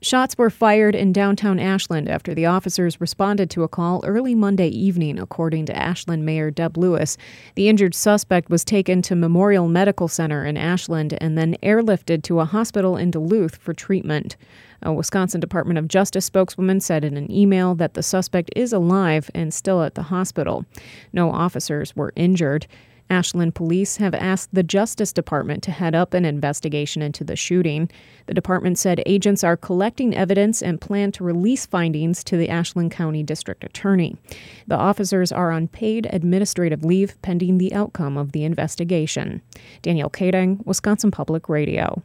Shots were fired in downtown Ashland after the officers responded to a call early Monday evening, according to Ashland Mayor Deb Lewis. The injured suspect was taken to Memorial Medical Center in Ashland and then airlifted to a hospital in Duluth for treatment. A Wisconsin Department of Justice spokeswoman said in an email that the suspect is alive and still at the hospital. No officers were injured. Ashland police have asked the Justice Department to head up an investigation into the shooting. The department said agents are collecting evidence and plan to release findings to the Ashland County District Attorney. The officers are on paid administrative leave pending the outcome of the investigation. Danielle Kading, Wisconsin Public Radio.